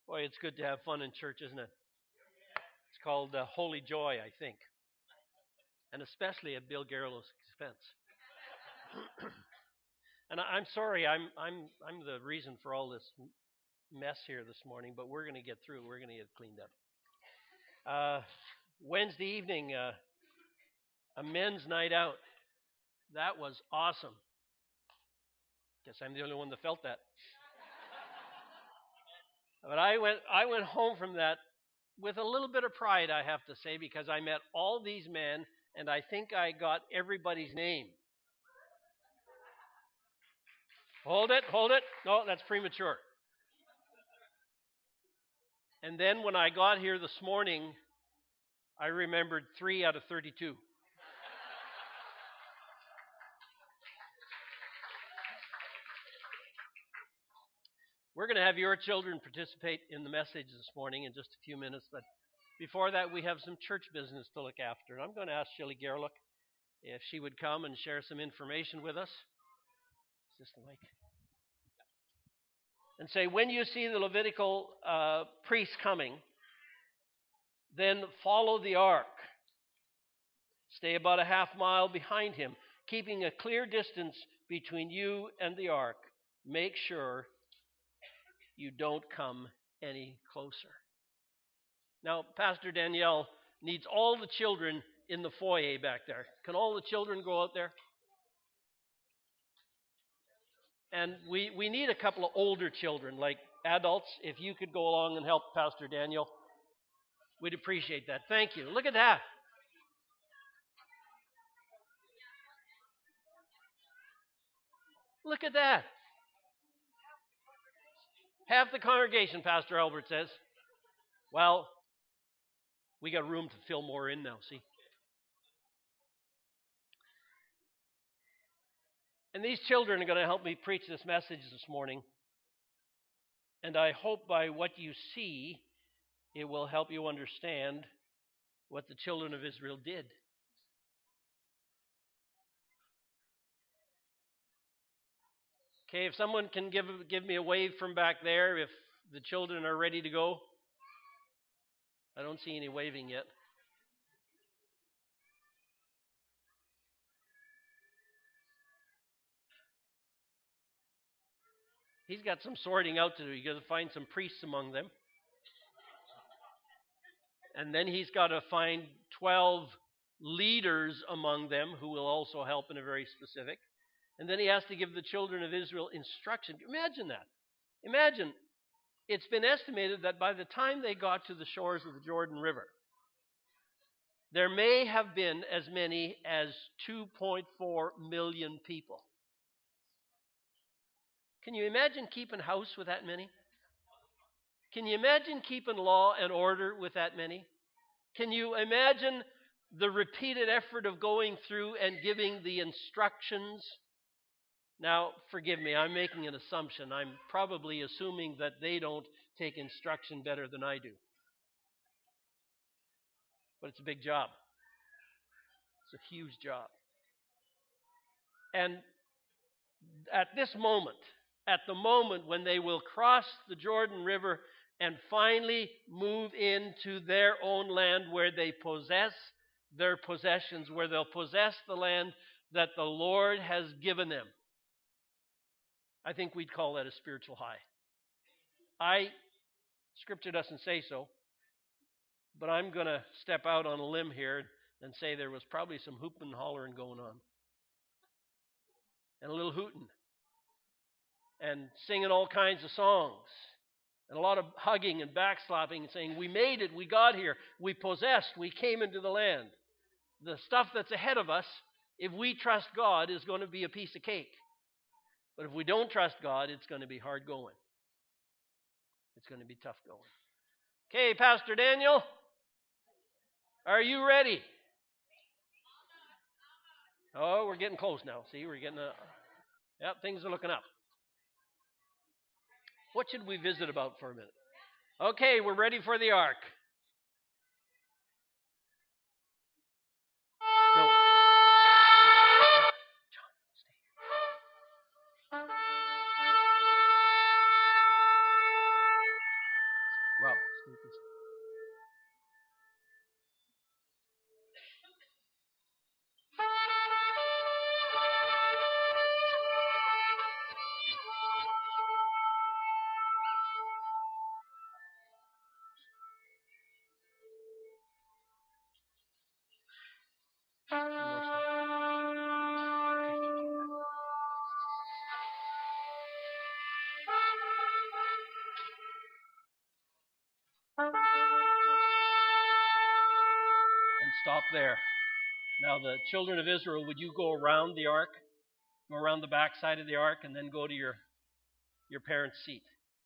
Boy, it's good to have fun in church, isn't it? It's called Holy Joy, I think, and especially at Bill Garrelow's expense. And I'm sorry, I'm the reason for all this mess here this morning, but we're going to get through. We're going to get cleaned up. Wednesday evening, a men's night out. That was awesome. Guess I'm the only one that felt that. But I went home from that with a little bit of pride, I have to say, because I met all these men, and I think I got everybody's name. Hold it. No, that's premature. And then when I got here this morning, I remembered 3 out of 32. We're going to have your children participate in the message this morning in just a few minutes, but before that, we have some church business to look after. And I'm going to ask Shelley Gerlich if she would come and share some information with us. Is this the mic? And say, when you see the Levitical priest coming, then follow the ark. Stay about a half mile behind him, keeping a clear distance between you and the ark. Make sure you don't come any closer. Now, Pastor Danielle needs all the children in the foyer back there. Can all the children go out there? And we need a couple of older children, like adults. If you could go along and help Pastor Daniel, we'd appreciate that. Thank you. Look at that. Look at that. Half the congregation, Pastor Albert says. Well, we got room to fill more in now, see? And these children are going to help me preach this message this morning. And I hope by what you see, it will help you understand what the children of Israel did. Okay, if someone can give me a wave from back there, if the children are ready to go. I don't see any waving yet. He's got some sorting out to do. He's got to find some priests among them. And then he's got to find 12 leaders among them who will also help in a very specific. And then he has to give the children of Israel instruction. Imagine that. Imagine, it's been estimated that by the time they got to the shores of the Jordan River, there may have been as many as 2.4 million people. Can you imagine keeping house with that many? Can you imagine keeping law and order with that many? Can you imagine the repeated effort of going through and giving the instructions? Now, forgive me, I'm making an assumption. I'm probably assuming that they don't take instruction better than I do. But it's a big job. It's a huge job. And at this moment, at the moment when they will cross the Jordan River and finally move into their own land where they possess their possessions, where they'll possess the land that the Lord has given them, I think we'd call that a spiritual high. Scripture doesn't say so, but I'm going to step out on a limb here and say there was probably some hooping and hollering going on. And a little hooting. And singing all kinds of songs. And a lot of hugging and backslapping and saying, we made it, we got here, we possessed, we came into the land. The stuff that's ahead of us, if we trust God, is going to be a piece of cake. But if we don't trust God, it's going to be hard going. It's going to be tough going. Okay, Pastor Daniel, are you ready? Oh, we're getting close now. See, we're getting things are looking up. What should we visit about for a minute? Okay, we're ready for the ark. No. And stop there. Now, the children of Israel, would you go around the ark, go around the backside of the ark, and then go to your parents' seat?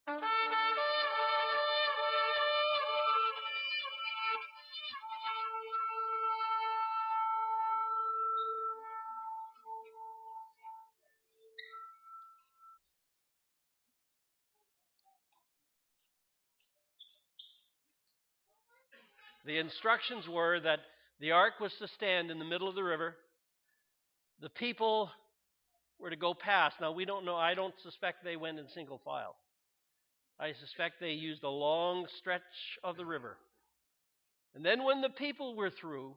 The instructions were that the ark was to stand in the middle of the river. The people were to go past. Now, we don't know. I don't suspect they went in single file. I suspect they used a long stretch of the river. And then when the people were through,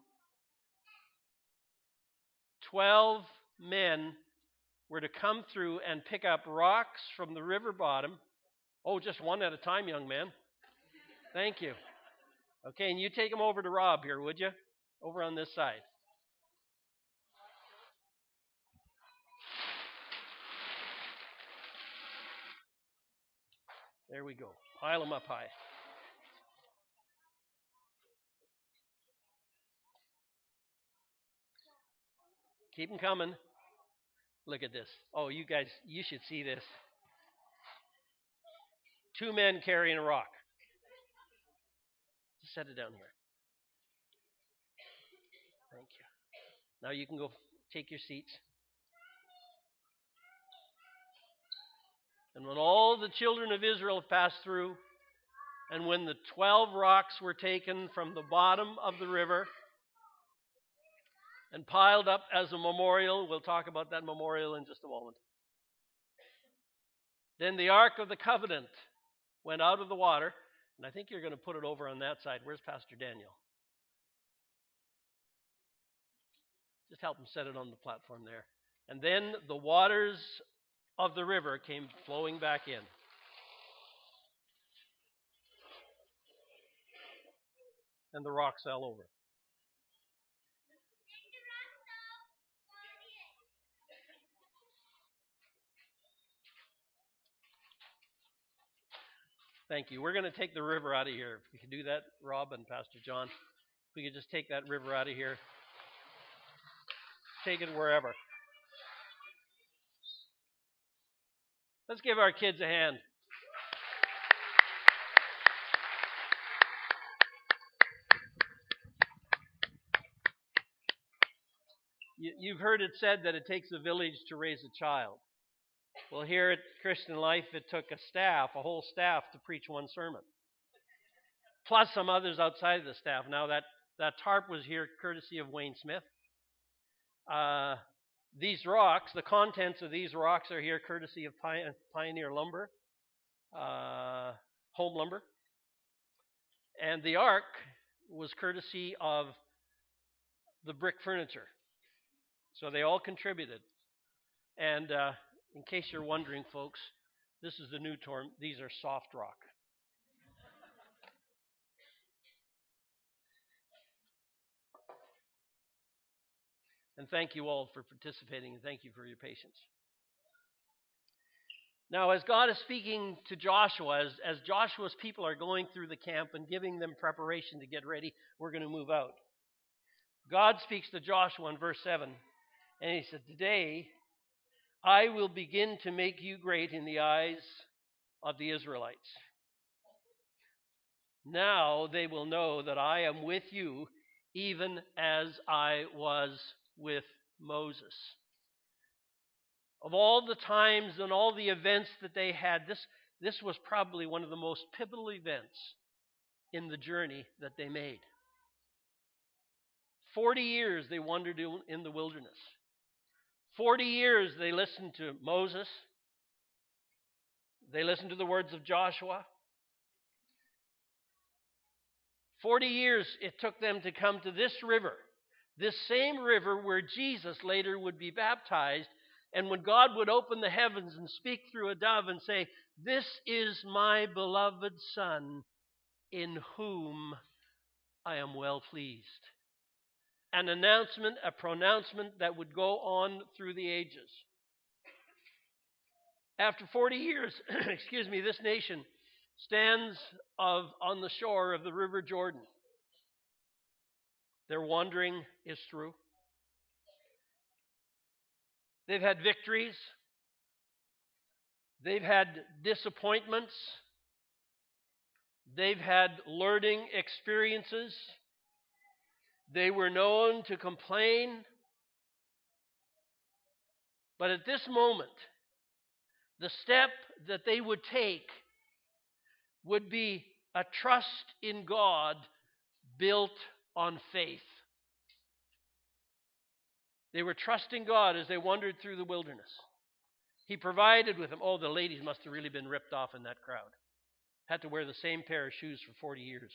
12 men were to come through and pick up rocks from the river bottom. Oh, just one at a time, young man. Thank you. Okay, and you take them over to Rob here, would you? Over on this side. There we go. Pile them up high. Keep them coming. Look at this. Oh, you guys, you should see this. 2 men carrying a rock. Just set it down here. Thank you. Now you can go take your seats. And when all the children of Israel have passed through, and when the 12 rocks were taken from the bottom of the river and piled up as a memorial, we'll talk about that memorial in just a moment. Then the Ark of the Covenant went out of the water, and I think you're going to put it over on that side. Where's Pastor Daniel? Just help him set it on the platform there. And then the waters of the river came flowing back in. And the rocks fell over. Thank you. We're going to take the river out of here. If we could do that, Rob and Pastor John. If we could just take that river out of here. Take it wherever. Let's give our kids a hand. You've heard it said that it takes a village to raise a child. Well, here at Christian Life, it took a whole staff, to preach one sermon. Plus some others outside of the staff. Now, that tarp was here courtesy of Wayne Smith. These rocks, the contents of these rocks are here courtesy of Pioneer Lumber, Home Lumber. And the ark was courtesy of the Brick Furniture. So they all contributed. And in case you're wondering, folks, this is the new term. These are soft rock. And thank you all for participating, and thank you for your patience. Now, as God is speaking to Joshua, as Joshua's people are going through the camp and giving them preparation to get ready, we're going to move out. God speaks to Joshua in verse 7, and he said, "Today I will begin to make you great in the eyes of the Israelites. Now they will know that I am with you, even as I was with Moses." Of all the times and all the events that they had, this was probably one of the most pivotal events in the journey that they made. 40 years they wandered in the wilderness. 40 years they listened to Moses. They listened to the words of Joshua. 40 years it took them to come to this river, this same river where Jesus later would be baptized, and when God would open the heavens and speak through a dove and say, "This is my beloved Son, in whom I am well pleased." An announcement, a pronouncement that would go on through the ages. After 40 years, this nation stands on the shore of the River Jordan. Their wandering is through. They've had victories. They've had disappointments. They've had learning experiences. They were known to complain. But at this moment, the step that they would take would be a trust in God built on faith. They were trusting God as they wandered through the wilderness. He provided with them. Oh, the ladies must have really been ripped off in that crowd. Had to wear the same pair of shoes for 40 years.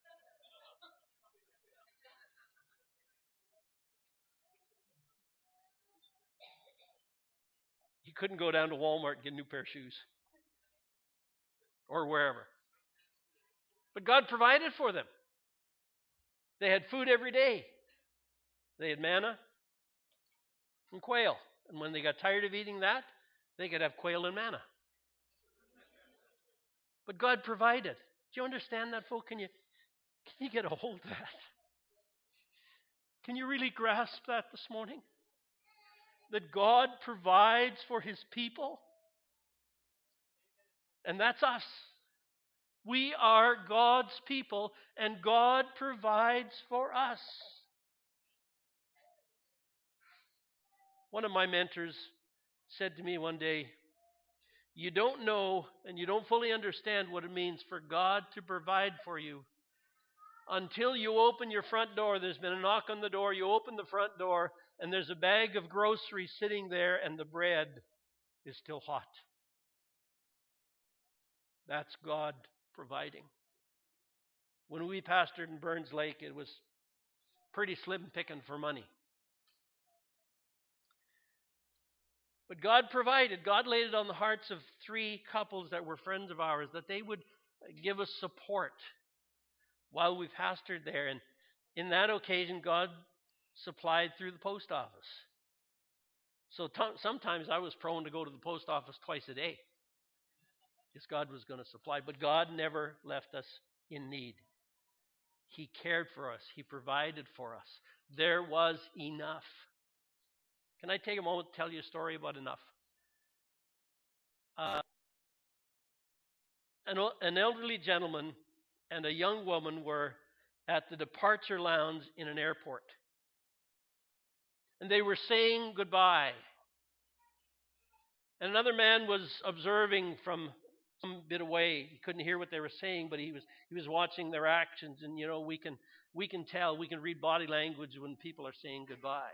You couldn't go down to Walmart and get a new pair of shoes. Or wherever. But God provided for them. They had food every day. They had manna and quail. And when they got tired of eating that, they could have quail and manna. But God provided. Do you understand that, folk? Can you get a hold of that? Can you really grasp that this morning? That God provides for His people? And that's us. We are God's people, and God provides for us. One of my mentors said to me one day, "You don't know and you don't fully understand what it means for God to provide for you until you open your front door. There's been a knock on the door. You open the front door, and there's a bag of groceries sitting there, and the bread is still hot." That's God providing. When we pastored in Burns Lake, it was pretty slim picking for money. But God provided. God laid it on the hearts of 3 couples that were friends of ours that they would give us support while we pastored there. And in that occasion, God supplied through the post office. So sometimes I was prone to go to the post office twice a day because God was going to supply. But God never left us in need. He cared for us. He provided for us. There was enough. Can I take a moment to tell you a story about enough? An elderly gentleman and a young woman were at the departure lounge in an airport. And they were saying goodbye. And another man was observing from some bit away. He couldn't hear what they were saying, but he was watching their actions. And we can tell, we can read body language when people are saying goodbye.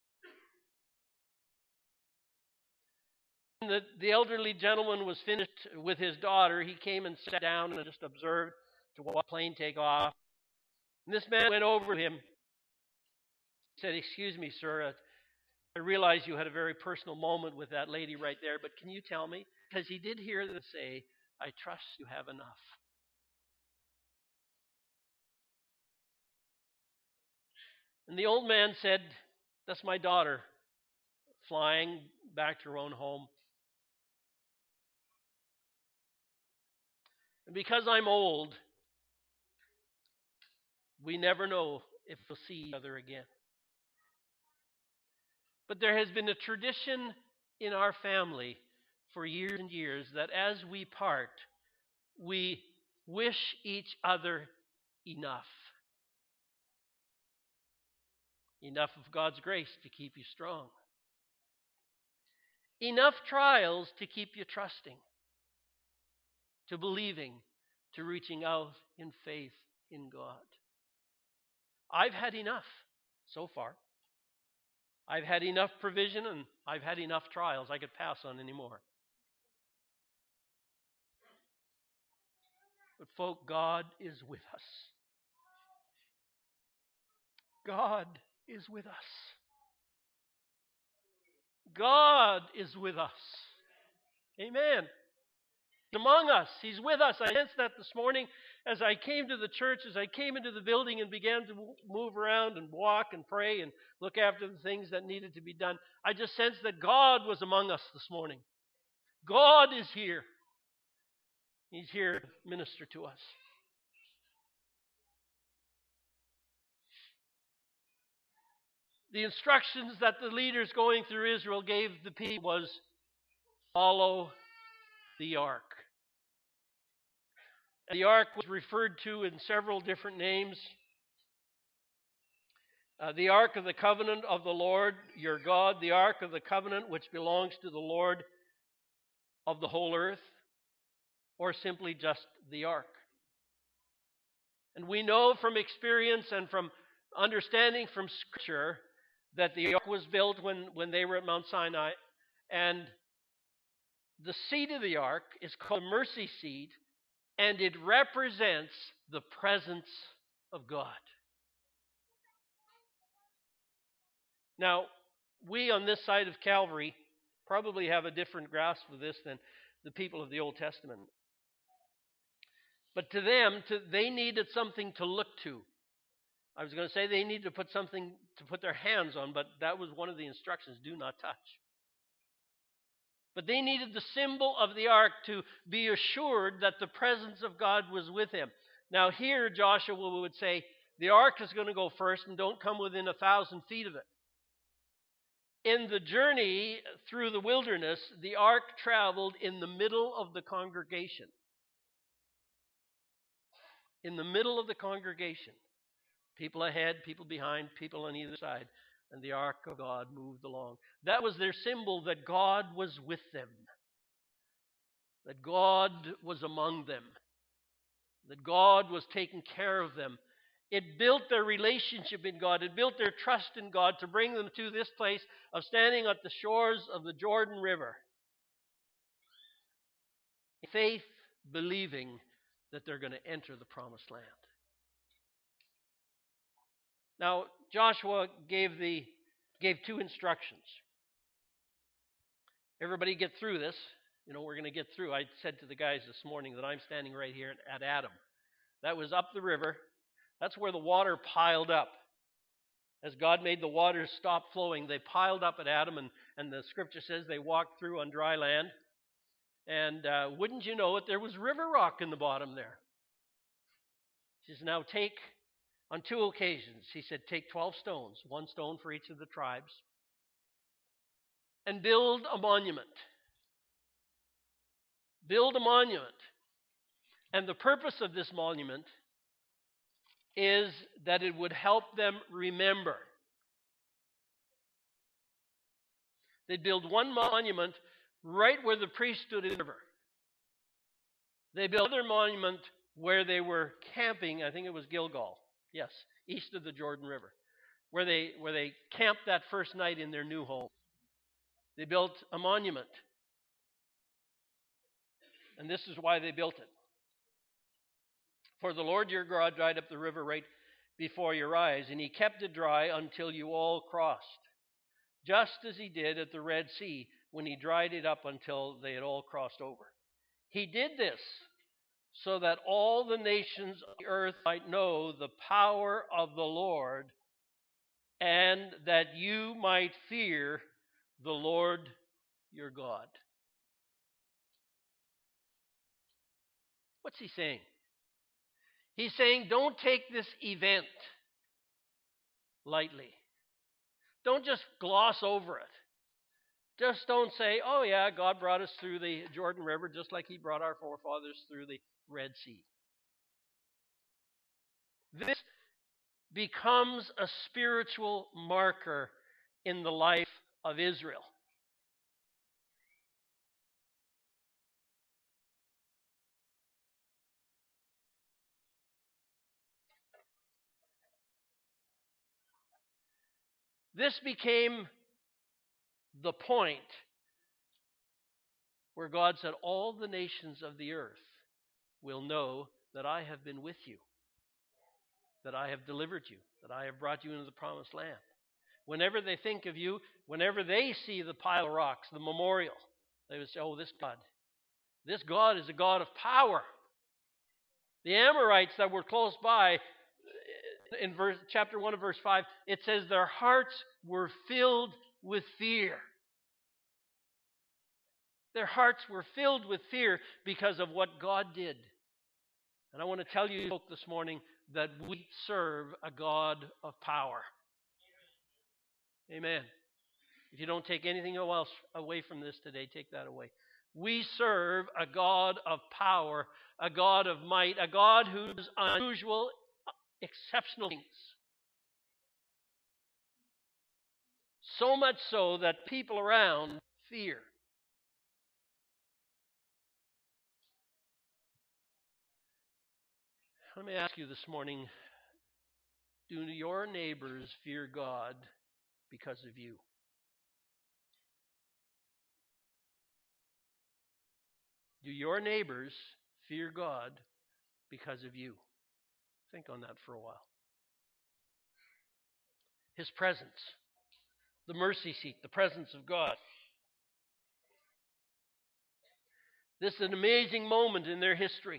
When the elderly gentleman was finished with his daughter, he came and sat down and just observed to watch the plane take off. And this man went over to him. He said, "Excuse me, sir, I realize you had a very personal moment with that lady right there, but can you tell me?" Because he did hear them say, "I trust you have enough." And the old man said, "That's my daughter flying back to her own home. And because I'm old, we never know if we'll see each other again. But there has been a tradition in our family for years and years that as we part, we wish each other enough. Enough of God's grace to keep you strong. Enough trials to keep you trusting, to believing, to reaching out in faith in God. I've had enough so far. I've had enough provision and I've had enough trials. I could pass on any more. But folk, God is with us. God is with us. God is with us. Amen. He's among us. He's with us. I sensed that this morning as I came to the church, as I came into the building and began to move around and walk and pray and look after the things that needed to be done. I just sensed that God was among us this morning. God is here. He's here to minister to us. The instructions that the leaders going through Israel gave the people was follow the ark. The ark was referred to in several different names. The ark of the covenant of the Lord your God, the ark of the covenant which belongs to the Lord of the whole earth, or simply just the ark. And we know from experience and from understanding from Scripture that the ark was built when they were at Mount Sinai, and the seat of the ark is called the mercy seat, and it represents the presence of God. Now, we on this side of Calvary probably have a different grasp of this than the people of the Old Testament. But to them, they needed something to look to. I was going to say they needed to put something to put their hands on, but that was one of the instructions, do not touch. But they needed the symbol of the ark to be assured that the presence of God was with him. Now here Joshua would say, the ark is going to go first and don't come within 1,000 feet of it. In the journey through the wilderness, the ark traveled in the middle of the congregation. In the middle of the congregation. People ahead, people behind, people on either side. And the ark of God moved along. That was their symbol that God was with them. That God was among them. That God was taking care of them. It built their relationship in God. It built their trust in God to bring them to this place of standing at the shores of the Jordan River. Faith, believing that they're going to enter the promised land. Now, Joshua gave two instructions. Everybody get through this. You know, we're going to get through. I said to the guys this morning that I'm standing right here at Adam. That was up the river. That's where the water piled up. As God made the waters stop flowing, they piled up at Adam, and the scripture says they walked through on dry land. And wouldn't you know it, there was river rock in the bottom there. He says, now on 2 occasions, he said, take 12 stones, 1 stone for each of the tribes, and build a monument. Build a monument. And the purpose of this monument is that it would help them remember. They'd build one monument right where the priest stood in the river. They built another monument where they were camping. I think it was Gilgal. Yes, east of the Jordan River, where they camped that first night in their new home. They built a monument. And this is why they built it. For the Lord your God dried up the river right before your eyes, and he kept it dry until you all crossed, just as he did at the Red Sea when he dried it up until they had all crossed over. He did this so that all the nations of the earth might know the power of the Lord, and that you might fear the Lord your God. What's he saying? He's saying, don't take this event lightly. Don't just gloss over it. Just don't say, oh yeah, God brought us through the Jordan River just like he brought our forefathers through the Red Sea. This becomes a spiritual marker in the life of Israel. This became the point where God said, all the nations of the earth will know that I have been with you. that I have delivered you, that I have brought you into the promised land. Whenever they think of you, whenever they see the pile of rocks, the memorial, they would say, oh, this God is a God of power. The Amorites that were close by, in chapter 1 of verse 5, it says their hearts were filled with fear. Their hearts were filled with fear because of what God did. And I want to tell you, folks, this morning that we serve a God of power. Amen. If you don't take anything else away from this today, take that away. We serve a God of power, a God of might, a God who does unusual, exceptional things. So much so that people around fear. Let me ask you this morning, do your neighbors fear God because of you? Do your neighbors fear God because of you? Think on that for a while. His presence, the mercy seat, the presence of God. This is an amazing moment in their history.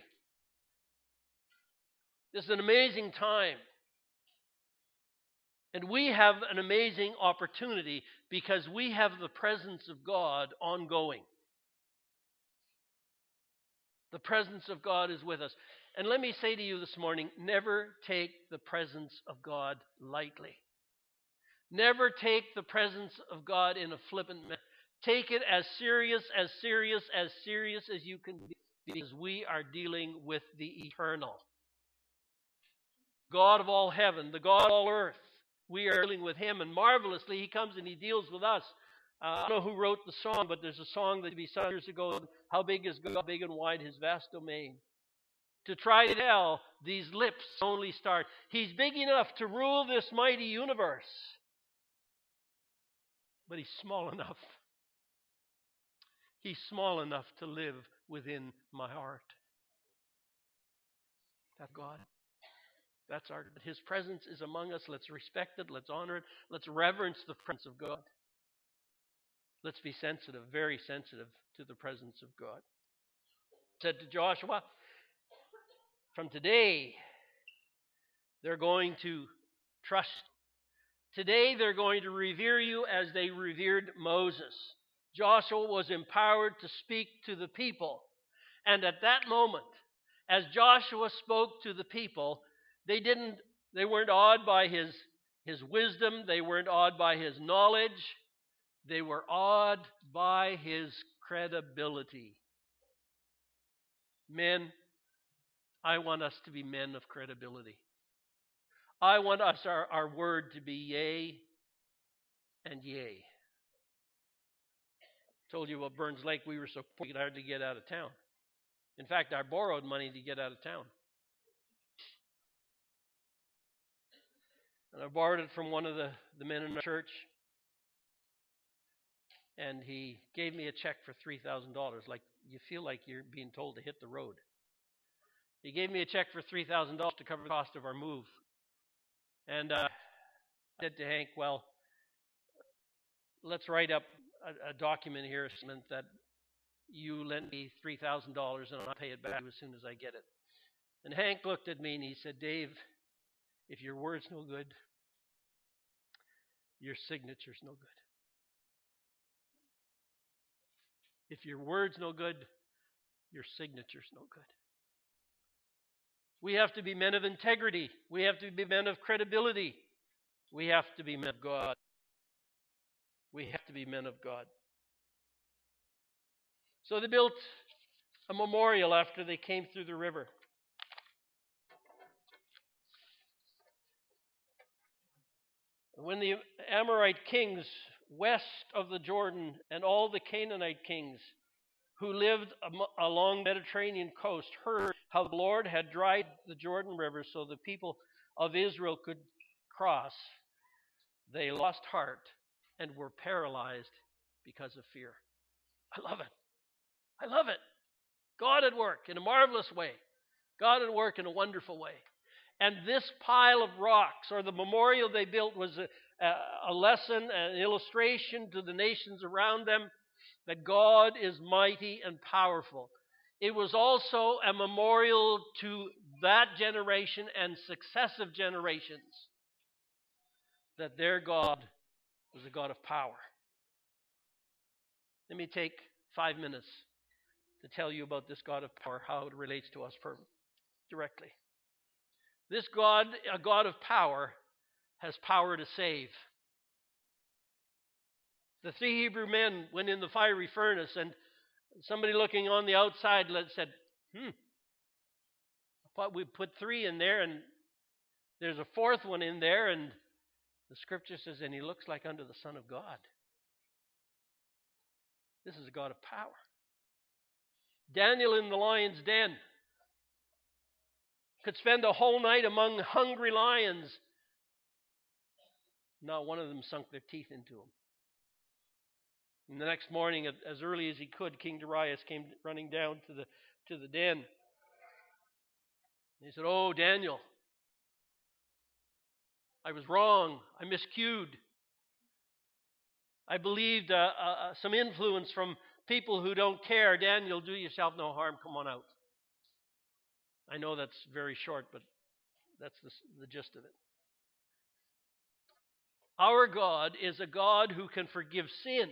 This is an amazing time. And we have an amazing opportunity because we have the presence of God ongoing. The presence of God is with us. And let me say to you this morning, never take the presence of God lightly. Never take the presence of God in a flippant manner. Take it as serious as you can be, because we are dealing with the eternal. God of all heaven, the God of all earth. We are dealing with Him, and marvelously He comes and He deals with us. I don't know who wrote the song, but there's a song that we sung years ago, How Big Is God, Big and Wide, His Vast Domain. To try to tell, these lips only start. He's big enough to rule this mighty universe, but He's small enough. He's small enough to live within my heart. That's God. That's His presence is among us. Let's respect it. Let's honor it. Let's reverence the presence of God. Let's be sensitive, very sensitive to the presence of God. Said to Joshua, from today, they're going to trust. Today, they're going to revere you as they revered Moses. Joshua was empowered to speak to the people. And at that moment, as Joshua spoke to the people, they weren't awed by his wisdom. They weren't awed by his knowledge. They were awed by his credibility. Men, I want us to be men of credibility. I want us, our word to be yea and yea. Told you about Burns Lake, we were so poor we could hardly get out of town. In fact, I borrowed money to get out of town. And I borrowed it from one of the men in the church. And he gave me a check for $3,000. Like, you feel like you're being told to hit the road. He gave me a check for $3,000 to cover the cost of our move. And I said to Hank, well, let's write up a document here that you lent me $3,000 and I'll pay it back as soon as I get it. And Hank looked at me and he said, Dave, if your word's no good, your signature's no good. If your word's no good, your signature's no good. We have to be men of integrity. We have to be men of credibility. We have to be men of God. We have to be men of God. So they built a memorial after they came through the river. When the Amorite kings west of the Jordan and all the Canaanite kings who lived along the Mediterranean coast heard how the Lord had dried the Jordan River so the people of Israel could cross, they lost heart and were paralyzed because of fear. I love it. I love it. God at work in a marvelous way. God at work in a wonderful way. And this pile of rocks, or the memorial they built, was a lesson, an illustration to the nations around them that God is mighty and powerful. It was also a memorial to that generation and successive generations that their God was a God of power. Let me take 5 minutes to tell you about this God of power, how it relates to us directly. This God, a God of power, has power to save. The 3 Hebrew men went in the fiery furnace, and somebody looking on the outside said, I thought we'd put 3 in there, and there's a 4th one in there, and the scripture says, and he looks like unto the Son of God. This is a God of power. Daniel in the lion's den could spend a whole night among hungry lions. Not one of them sunk their teeth into him. And the next morning, as early as he could, King Darius came running down to the den. He said, "Oh, Daniel, I was wrong. I miscued. I believed some influence from people who don't care. Daniel, do yourself no harm. Come on out." I know that's very short, but that's the gist of it. Our God is a God who can forgive sin.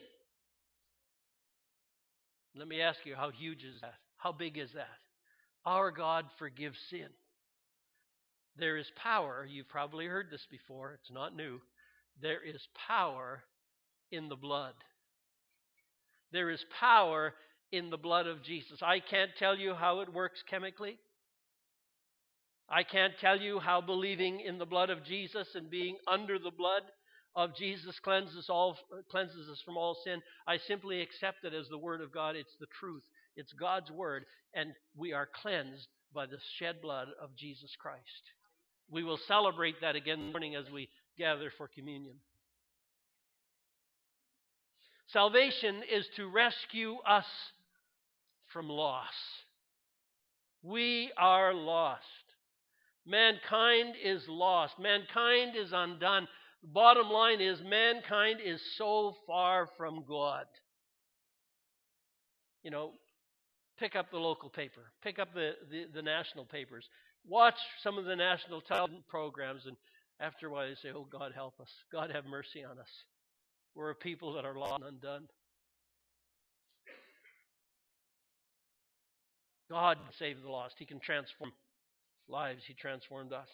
Let me ask you, how huge is that? How big is that? Our God forgives sin. There is power. You've probably heard this before. It's not new. There is power in the blood. There is power in the blood of Jesus. I can't tell you how it works chemically. I can't tell you how believing in the blood of Jesus and being under the blood of Jesus cleanses us from all sin. I simply accept it as the Word of God. It's the truth. It's God's Word, and we are cleansed by the shed blood of Jesus Christ. We will celebrate that again in the morning as we gather for communion. Salvation is to rescue us from loss. We are lost. Mankind is lost. Mankind is undone. The bottom line is mankind is so far from God. You know, pick up the local paper. Pick up the national papers. Watch some of the national television programs, and after a while you say, "Oh, God help us. God have mercy on us. We're a people that are lost and undone." God can save the lost. He can transform lives. He transformed us.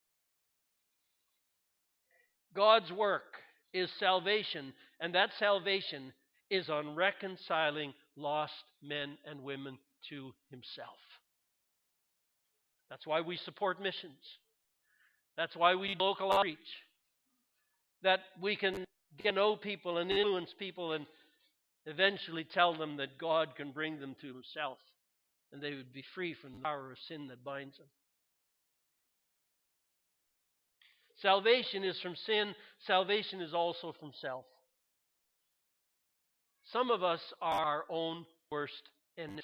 God's work is salvation, and that salvation is on reconciling lost men and women to Himself. That's why we support missions. That's why we do local outreach. That we can get to know people and influence people and eventually tell them that God can bring them to Himself and they would be free from the power of sin that binds them. Salvation is from sin. Salvation is also from self. Some of us are our own worst enemies.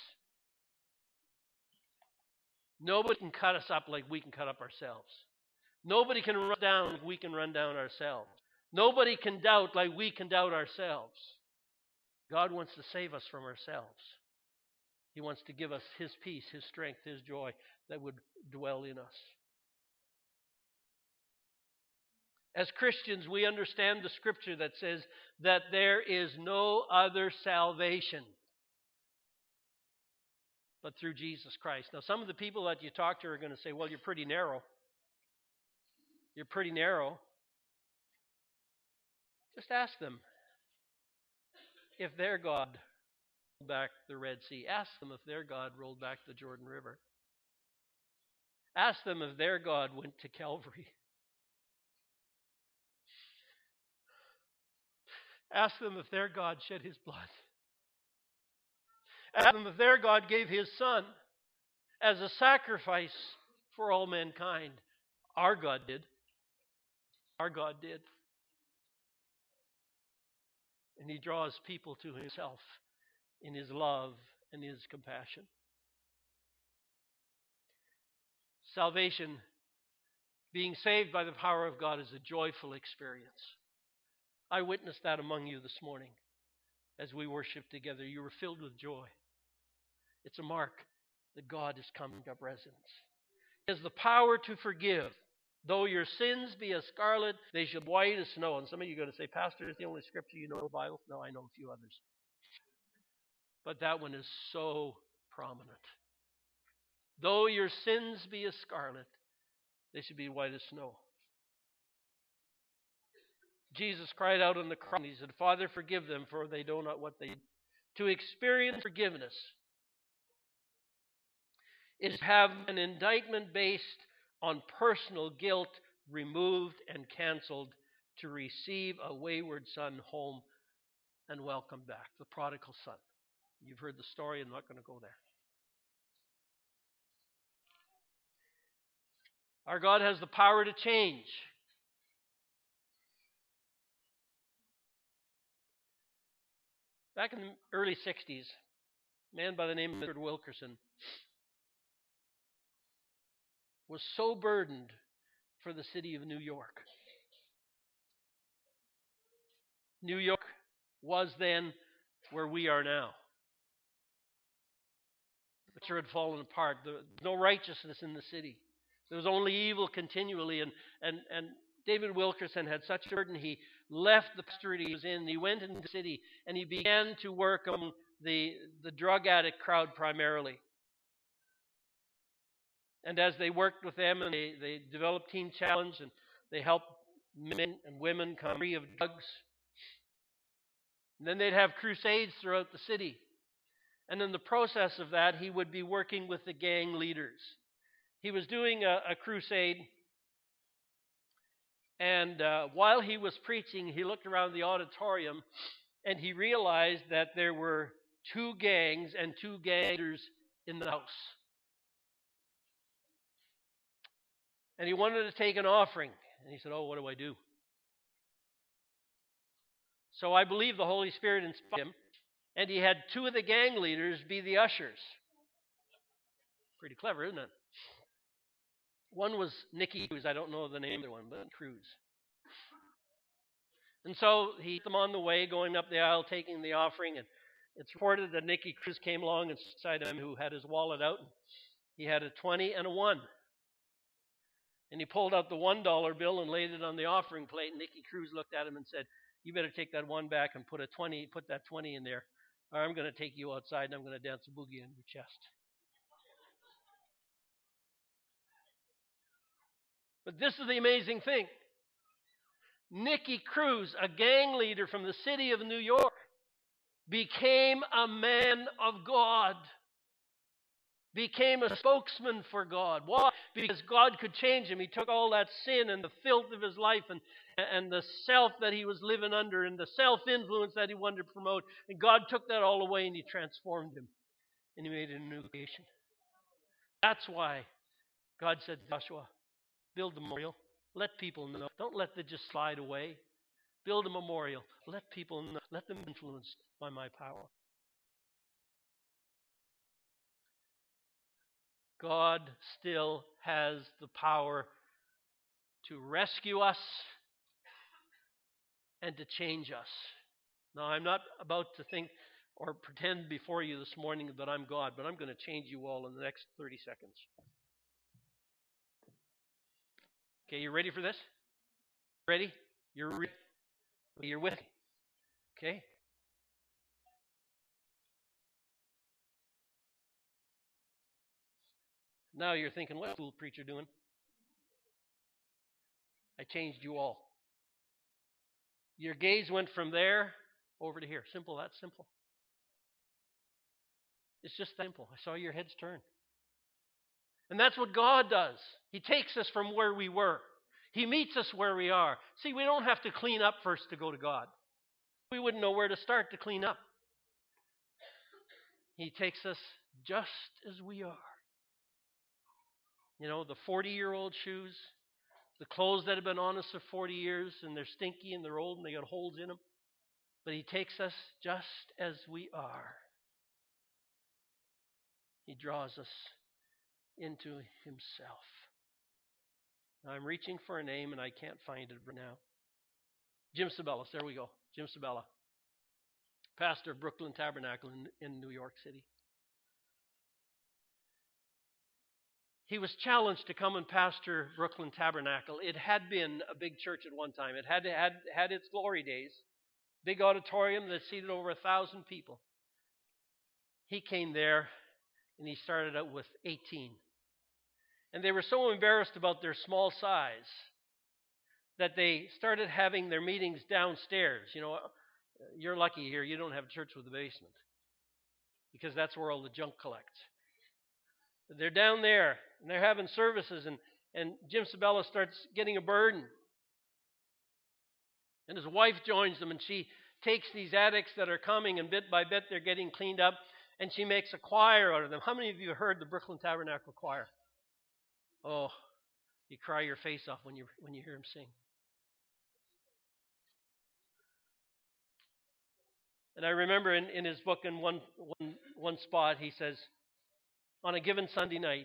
Nobody can cut us up like we can cut up ourselves. Nobody can run down like we can run down ourselves. Nobody can doubt like we can doubt ourselves. God wants to save us from ourselves. He wants to give us His peace, His strength, His joy that would dwell in us. As Christians, we understand the scripture that says that there is no other salvation but through Jesus Christ. Now, some of the people that you talk to are going to say, "Well, you're pretty narrow. You're pretty narrow." Just ask them if their God rolled back the Red Sea. Ask them if their God rolled back the Jordan River. Ask them if their God went to Calvary. Ask them if their God shed His blood. Ask them if their God gave His Son as a sacrifice for all mankind. Our God did. Our God did. And He draws people to Himself in His love and His compassion. Salvation Being saved by the power of God is a joyful experience. I witnessed that among you this morning as we worshiped together. You were filled with joy. It's a mark that God is coming to residence. He has the power to forgive. Though your sins be as scarlet, they shall be white as snow. And some of you are going to say, Pastor, is the only scripture you know in the Bible? No, I know a few others. But that one is so prominent. Though your sins be as scarlet, they should be white as snow. Jesus cried out on the cross, and he said, Father, forgive them, for they know not what they do. To experience forgiveness is to have an indictment based on personal guilt removed and canceled, to receive a wayward son home and welcome back, the prodigal son. You've heard the story. I'm not going to go there. Our God has the power to change. Back in the early 60s, a man by the name of Richard Wilkerson was so burdened for the city of New York. New York was then where we are now. The church had fallen apart. There was no righteousness in the city. There was only evil continually. And David Wilkerson had such a burden, he left the pastorate he was in. He went into the city and he began to work among the drug addict crowd primarily. And as they worked with them, and they developed Teen Challenge, and they helped men and women come free of drugs. And then they'd have crusades throughout the city. And in the process of that, he would be working with the gang leaders. He was doing a crusade, and while he was preaching, he looked around the auditorium, and he realized that there were 2 gangs and 2 gang leaders in the house. And he wanted to take an offering. And he said, oh, what do I do? So I believe the Holy Spirit inspired him. And he had 2 of the gang leaders be the ushers. Pretty clever, isn't it? One was Nicky Cruz. I don't know the name of the one, but Cruz. And so he put them on the way, going up the aisle, taking the offering. And it's reported that Nicky Cruz came along and beside him, who had his wallet out. He had a 20 and a 1. And he pulled out the $1 bill and laid it on the offering plate. And Nicky Cruz looked at him and said, you better take that 1 back and put that 20 in there, or I'm going to take you outside and I'm going to dance a boogie on your chest. But this is the amazing thing. Nicky Cruz, a gang leader from the city of New York, became a man of God. Became a spokesman for God. Why? Because God could change him. He took all that sin and the filth of his life and the self that he was living under and the self-influence that he wanted to promote. And God took that all away and he transformed him. And he made it a new creation. That's why God said to Joshua, build a memorial. Let people know. Don't let them just slide away. Build a memorial. Let people know. Let them be influenced by my power. God still has the power to rescue us and to change us. Now, I'm not about to think or pretend before you this morning that I'm God, but I'm going to change you all in the next 30 seconds. Okay, you ready for this? Ready? You're with me. Okay? Now you're thinking, what's the fool preacher doing? I changed you all. Your gaze went from there over to here. Simple, that's simple. It's just simple. I saw your heads turn. And that's what God does. He takes us from where we were. He meets us where we are. See, we don't have to clean up first to go to God. We wouldn't know where to start to clean up. He takes us just as we are. You know, the 40-year-old shoes, the clothes that have been on us for 40 years, and they're stinky and they're old and they got holes in them. But he takes us just as we are. He draws us into himself. I'm reaching for a name and I can't find it right now. Jim Sabellas, there we go. Jim Sabella, pastor of Brooklyn Tabernacle in New York City. He was challenged to come and pastor Brooklyn Tabernacle. It had been a big church at one time. It had its glory days. Big auditorium that seated over 1,000 people. He came there and he started out with 18. And they were so embarrassed about their small size that they started having their meetings downstairs. You know, you're lucky here, you don't have a church with a basement, because that's where all the junk collects. But they're down there, and they're having services, and Jim Sabella starts getting a burden. And his wife joins them, and she takes these addicts that are coming, and bit by bit they're getting cleaned up, and she makes a choir out of them. How many of you have heard the Brooklyn Tabernacle Choir? Oh, you cry your face off when you hear him sing. And I remember in his book, in one spot, he says, on a given Sunday night,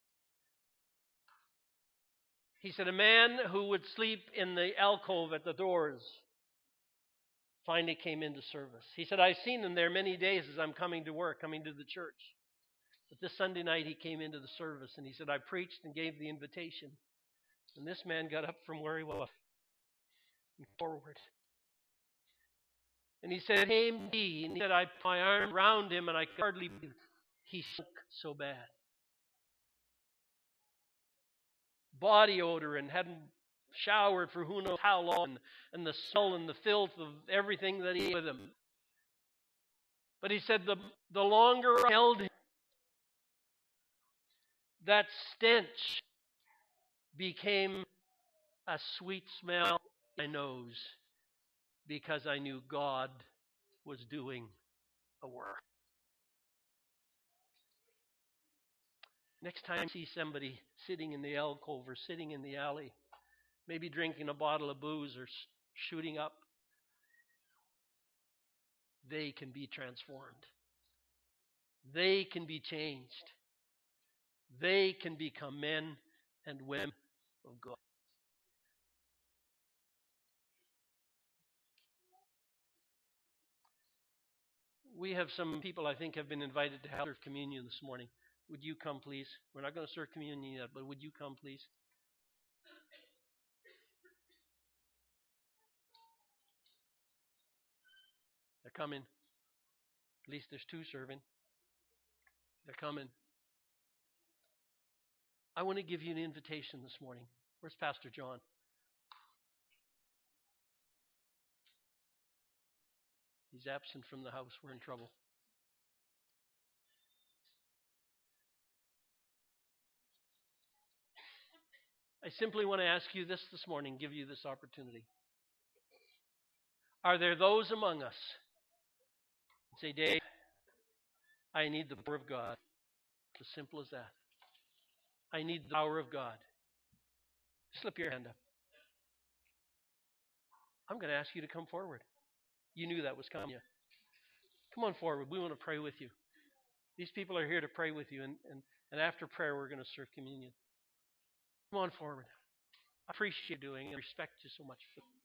he said, a man who would sleep in the alcove at the doors finally came into service. He said, I've seen him there many days as I'm coming to work, coming to the church. But this Sunday night, he came into the service, and he said, I preached and gave the invitation. And this man got up from where he was and forward. And he said, came to me, and he said, I put my arm around him, and I could hardly breathe. He stunk so bad. Body odor, and hadn't showered for who knows how long, and the smell and the filth of everything that he had with him. But he said, the longer I held him, that stench became a sweet smell in my nose, because I knew God was doing a work. Next time you see somebody sitting in the alcove or sitting in the alley, maybe drinking a bottle of booze or shooting up, they can be transformed. They can be changed. They can become men and women of God. We have some people, I think, have been invited to help serve communion this morning. Would you come, please? We're not going to serve communion yet, but would you come, please? They're coming. At least there's two serving. They're coming. I want to give you an invitation this morning. Where's Pastor John? He's absent from the house. We're in trouble. I simply want to ask you this morning, give you this opportunity. Are there those among us who say, Dave, I need the power of God? It's as simple as that. I need the power of God. Slip your hand up. I'm going to ask you to come forward. You knew that was coming. Come on forward. We want to pray with you. These people are here to pray with you, and after prayer, we're going to serve communion. Come on forward. I appreciate you doing it. I respect you so much.